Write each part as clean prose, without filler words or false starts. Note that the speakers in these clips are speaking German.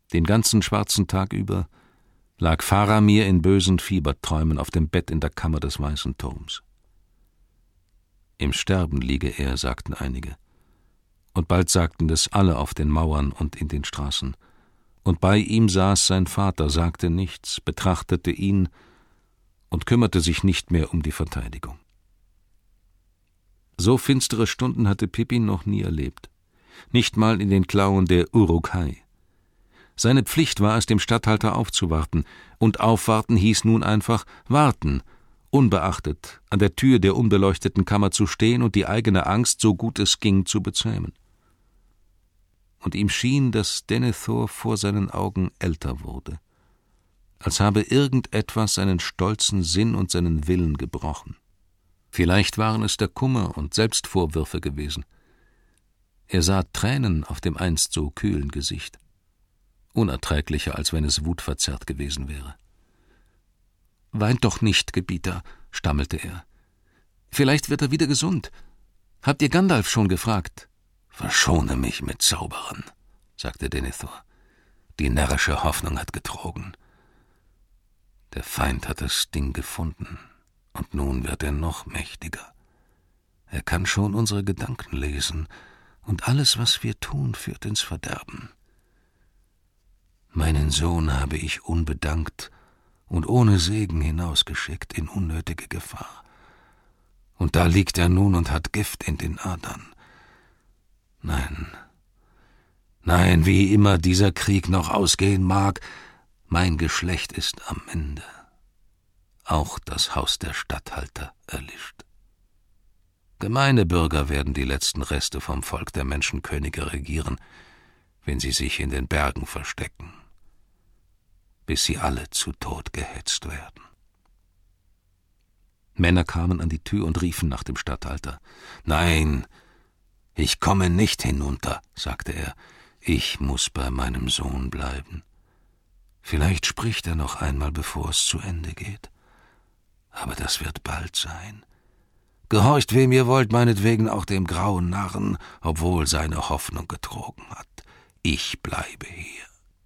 Den ganzen schwarzen Tag über lag Faramir in bösen Fieberträumen auf dem Bett in der Kammer des Weißen Turms. Im Sterben liege er, sagten einige, und bald sagten es alle auf den Mauern und in den Straßen. Und bei ihm saß sein Vater, sagte nichts, betrachtete ihn und kümmerte sich nicht mehr um die Verteidigung. So finstere Stunden hatte Pippin noch nie erlebt, nicht mal in den Klauen der Uruk-hai. Seine Pflicht war es, dem Statthalter aufzuwarten, und aufwarten hieß nun einfach warten, unbeachtet an der Tür der unbeleuchteten Kammer zu stehen und die eigene Angst, so gut es ging, zu bezähmen. Und ihm schien, dass Denethor vor seinen Augen älter wurde, als habe irgendetwas seinen stolzen Sinn und seinen Willen gebrochen. Vielleicht waren es der Kummer und Selbstvorwürfe gewesen. Er sah Tränen auf dem einst so kühlen Gesicht, unerträglicher, als wenn es wutverzerrt gewesen wäre. »Weint doch nicht, Gebieter«, stammelte er. »Vielleicht wird er wieder gesund. Habt ihr Gandalf schon gefragt?« »Verschone mich mit Zauberern«, sagte Denethor. »Die närrische Hoffnung hat getrogen. Der Feind hat das Ding gefunden, und nun wird er noch mächtiger. Er kann schon unsere Gedanken lesen, und alles, was wir tun, führt ins Verderben. Meinen Sohn habe ich unbedankt und ohne Segen hinausgeschickt in unnötige Gefahr. Und da liegt er nun und hat Gift in den Adern. Nein, wie immer dieser Krieg noch ausgehen mag, mein Geschlecht ist am Ende. Auch das Haus der Statthalter erlischt. Gemeine Bürger werden die letzten Reste vom Volk der Menschenkönige regieren, wenn sie sich in den Bergen verstecken, bis sie alle zu Tod gehetzt werden.« Männer kamen an die Tür und riefen nach dem Statthalter. »Nein, ich komme nicht hinunter«, sagte er. »Ich muss bei meinem Sohn bleiben. Vielleicht spricht er noch einmal, bevor es zu Ende geht. Aber das wird bald sein. Gehorcht, wem ihr wollt, meinetwegen auch dem grauen Narren, obwohl seine Hoffnung getrogen hat. Ich bleibe hier.«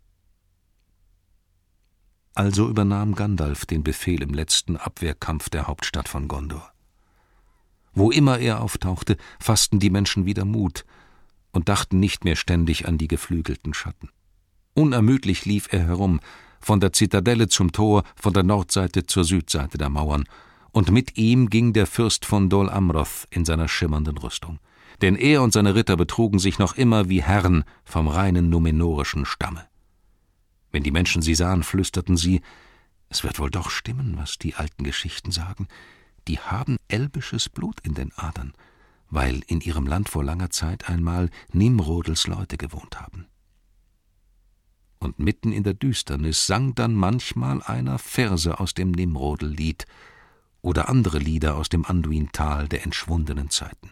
Also übernahm Gandalf den Befehl im letzten Abwehrkampf der Hauptstadt von Gondor. Wo immer er auftauchte, fassten die Menschen wieder Mut und dachten nicht mehr ständig an die geflügelten Schatten. Unermüdlich lief er herum, von der Zitadelle zum Tor, von der Nordseite zur Südseite der Mauern, und mit ihm ging der Fürst von Dol Amroth in seiner schimmernden Rüstung. Denn er und seine Ritter betrugen sich noch immer wie Herren vom reinen numenorischen Stamme. Wenn die Menschen sie sahen, flüsterten sie, es wird wohl doch stimmen, was die alten Geschichten sagen. Die haben elbisches Blut in den Adern, weil in ihrem Land vor langer Zeit einmal Nimrodels Leute gewohnt haben. Und mitten in der Düsternis sang dann manchmal einer Verse aus dem Nimrodel-Lied oder andere Lieder aus dem Anduin-Tal der entschwundenen Zeiten.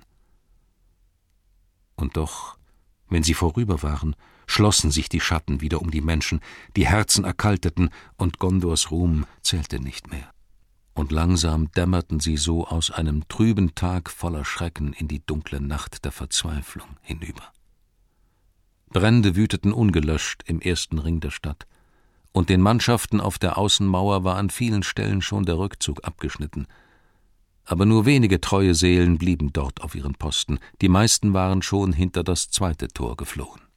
Und doch, wenn sie vorüber waren, schlossen sich die Schatten wieder um die Menschen, die Herzen erkalteten, und Gondors Ruhm zählte nicht mehr. Und langsam dämmerten sie so aus einem trüben Tag voller Schrecken in die dunkle Nacht der Verzweiflung hinüber. Brände wüteten ungelöscht im ersten Ring der Stadt, und den Mannschaften auf der Außenmauer war an vielen Stellen schon der Rückzug abgeschnitten. Aber nur wenige treue Seelen blieben dort auf ihren Posten, die meisten waren schon hinter das zweite Tor geflohen.